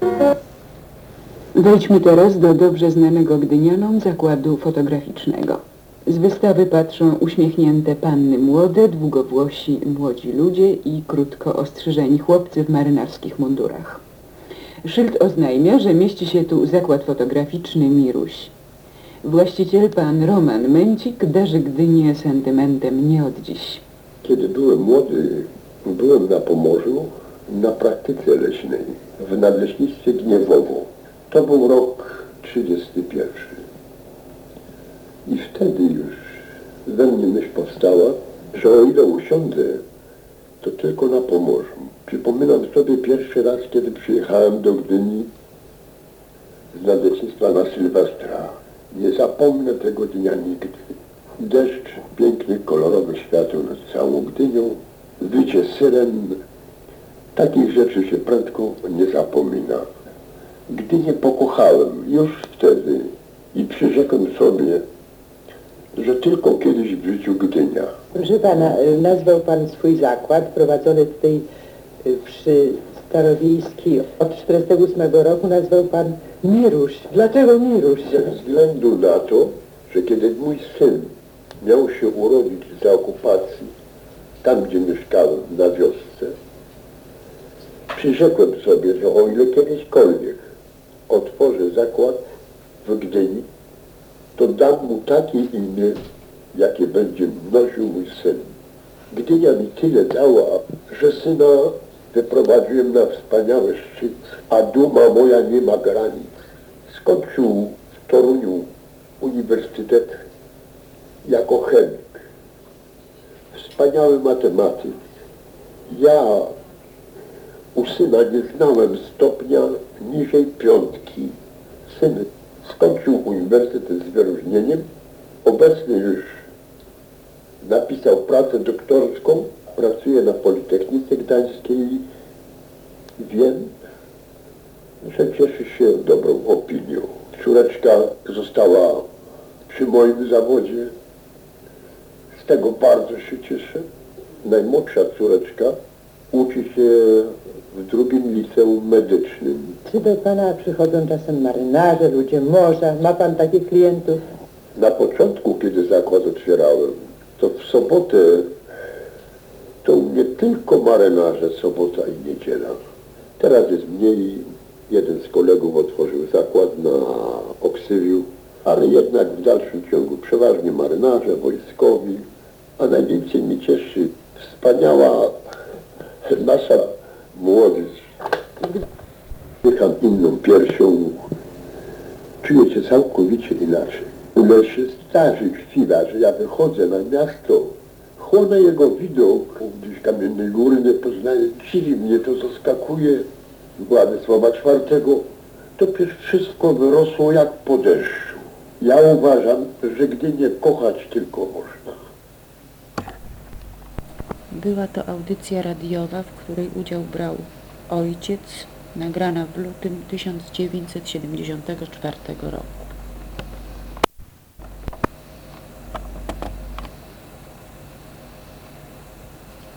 Wejdźmy teraz do dobrze znanego Gdynianom zakładu fotograficznego. Z wystawy patrzą uśmiechnięte panny młode, długowłosi młodzi ludzie i krótko ostrzyżeni chłopcy w marynarskich mundurach. Szyld oznajmia, że mieści się tu zakład fotograficzny Miruś. Właściciel pan Roman Męcik darzy Gdynię sentymentem nie od dziś. Kiedy byłem młody, byłem na Pomorzu na praktyce leśnej w nadleśnictwie Gniewowo. To był rok 31. I wtedy już we mnie myśl powstała, że o ile usiądę, to tylko na Pomorzu. Przypominam sobie pierwszy raz, kiedy przyjechałem do Gdyni z nadleśnictwa na Sylwestra. Nie zapomnę tego dnia nigdy. Deszcz, pięknych, kolorowych świateł nad całą Gdynią, wycie syren. Takich rzeczy się prędko nie zapomina. Gdynię pokochałem już wtedy i przyrzekłem sobie, że tylko kiedyś w życiu Gdynia. Proszę pana, nazwał pan swój zakład prowadzony tutaj przy Starowiejskiej od 48 roku, nazwał pan Miruś. Dlaczego Miruś? Ze względu na to, że kiedy mój syn miał się urodzić za okupacji, tam gdzie mieszkałem, na wiosce, przyrzekłem sobie, że o ile kiedyśkolwiek otworzę zakład w Gdyni, to dam mu takie imię, jakie będzie nosił mój syn. Gdynia mi tyle dała, że syna wyprowadziłem na wspaniały szczyt, a duma moja nie ma granic. Skończył w Toruniu uniwersytet jako chemik. Wspaniały matematyk. Ja u syna nie znałem stopnia niżej 5. Syn skończył uniwersytet z wyróżnieniem. Obecnie już napisał pracę doktorską. Pracuje na Politechnice Gdańskiej. Wiem, że cieszy się dobrą opinią. Córeczka została przy moim zawodzie. Z tego bardzo się cieszę. Najmłodsza córeczka uczy się w 2. liceum medycznym. Czy do pana przychodzą czasem marynarze, ludzie morza? Ma pan takich klientów? Na początku, kiedy zakład otwierałem, to w sobotę to nie tylko marynarze, sobota i niedziela. Teraz jest mniej. Jeden z kolegów otworzył zakład na Oksywiu, ale jednak w dalszym ciągu przeważnie marynarze, wojskowi, a najwięcej mnie cieszy wspaniała nasza młodzież. Dycham inną piersią, czuję się całkowicie inaczej. Ile się zdarzy chwila, że ja wychodzę na miasto, chłonę jego widok, gdzieś Kamiennej Góry nie poznaję, dziwi mnie to, zaskakuje. Władysława IV, to przecież wszystko wyrosło jak po deszczu. Ja uważam, że Gdynię kochać tylko można. Była to audycja radiowa, w której udział brał ojciec, nagrana w lutym 1974 roku.